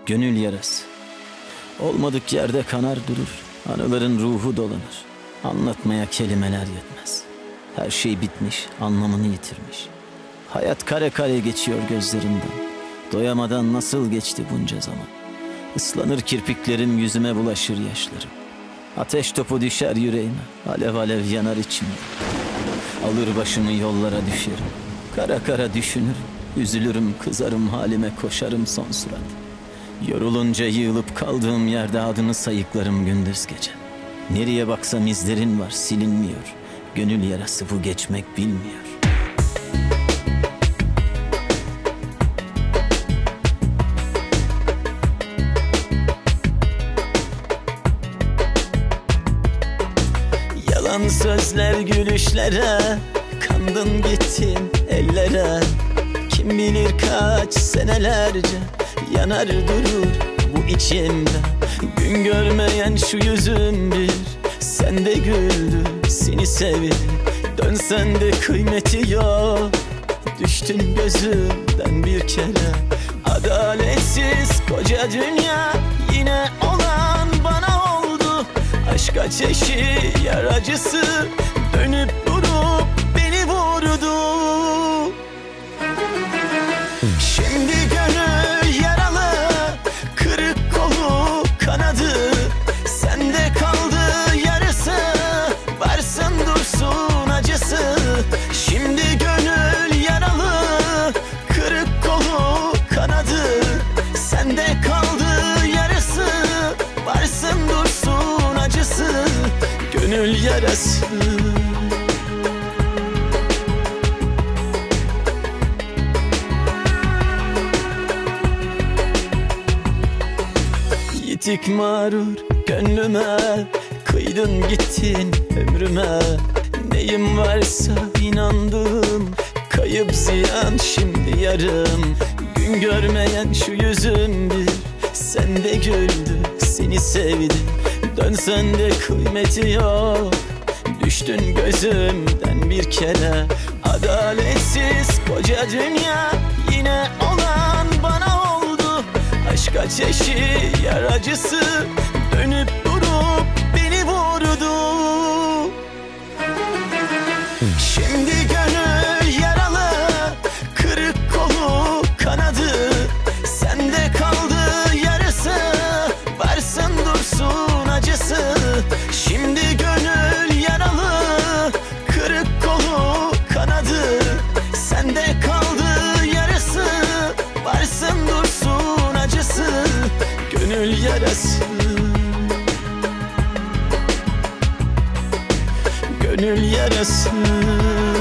Gönül yarası. Olmadık yerde kanar durur, anıların ruhu dolanır. Anlatmaya kelimeler yetmez. Her şey bitmiş, anlamını yitirmiş. Hayat kare kare geçiyor gözlerimden. Doyamadan nasıl geçti bunca zaman. Islanır kirpiklerim, yüzüme bulaşır yaşlarım. Ateş topu düşer yüreğime, alev alev yanar içimde. Alır başımı yollara düşerim. Kara kara düşünürüm, üzülürüm, kızarım halime, koşarım son surat. Yorulunca yığılıp kaldığım yerde adını sayıklarım gündüz gece. Nereye baksam izlerin var, silinmiyor. Gönül yarası bu, geçmek bilmiyor. Yalan sözler, gülüşlere, kandın gittin ellere. Kim bilir kaç senelerce yanar durur bu içimde. Gün görmeyen şu yüzüm bir sende güldü, seni sevdi. Dönsen de kıymeti yok, düştün gözümden bir kere. Adaletsiz koca dünya, yine olan bana oldu. Aşk ateşi, yar acısı, dönüp durup beni vurdu. Şimdi gönül yaralı, kırık kolu kanadı, sende kaldı yarısı, varsın dursun acısı. Şimdi gönül yaralı, kırık kolu kanadı, sende kaldı yarısı, varsın dursun acısı. Gönül yarası. Yitik mağrur gönlüme, kıydın gittin ömrüme. Neyim varsa inandığım, kayıp ziyan şimdi yarım. Gün görmeyen şu yüzüm bir sende güldü, seni sevdi. Dönsen de kıymeti yok, düştün gözümden bir kere. Adaletsiz koca dünya, yine olan bana oldu. Aşk ateşi, yar acısı, dönüp durup beni vurdu. Şimdi gönül yaralı, kırık kolu kanadı, sende kaldı yarısı, varsın dursun acısı. Şimdi gönül yaralı, kırık kolu kanadı, sende kaldı yarısı, varsın dursun acısı. Gönül yarası. Gönül yarası.